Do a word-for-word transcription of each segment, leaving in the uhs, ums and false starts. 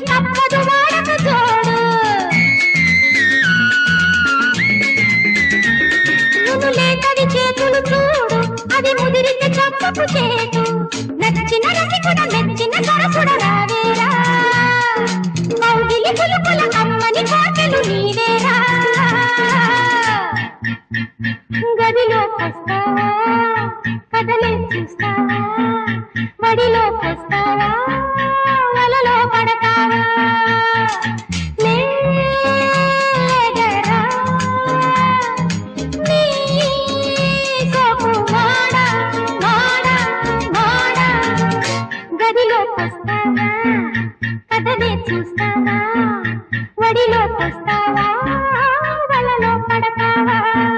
తప్పదు వాడకు జోడు నువ్వు లేకవి చేతులు చూడు అది ముదిరితే చప్పకు చేటు నచ్చిన రసికుడ మెచ్చిన సరసుడ రావేరా మౌగిలి పులుపుల అమ్మని కోటలు నీవేరా గదిలోకొస్తావా కదలే చూస్తావా వడిలోకొస్తావా వలలో పడతావా లేగరా నీ సోపు మాడ మాడ మాడ గదిలోకొస్తావా కదలే చూస్తావా వడిలోకొస్తావా వలలో పడతావా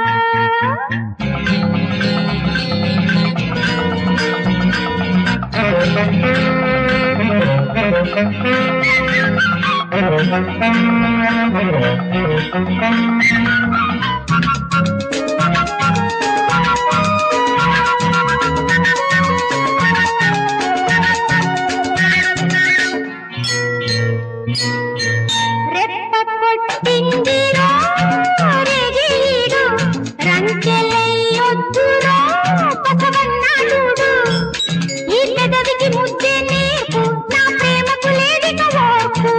రెప్ప కొట్టిందిరా రెగిడు రంకెలయ్యొద్దురా పసవన్నాడు ఈ పెదవికి ముద్దే నేర్పు నా ప్రేమకు లేదిక ఓర్పు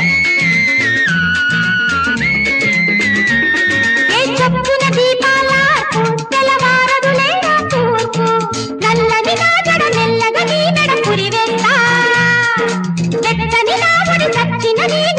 ఏ చప్పున దీపాలార్పు తెలవారదు లేరా తూర్పు నల్లని నా జడ మెల్లగా నీ మెడ పురివేస్తా వెచ్చని నా ఒడి చచ్చిన నీ